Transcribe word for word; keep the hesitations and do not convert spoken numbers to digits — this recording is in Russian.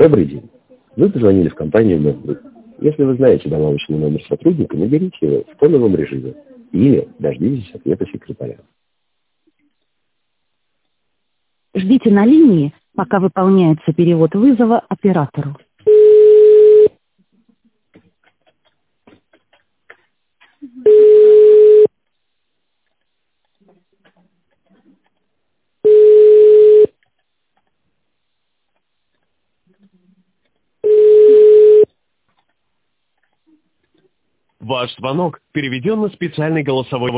Добрый день. Вы позвонили в компанию MedGroup. Если вы знаете добавочный номер сотрудника, наберите его в фоновом режиме или дождитесь ответа секретаря. Ждите на линии, пока выполняется перевод вызова оператору. Ваш звонок переведен на специальный голосовой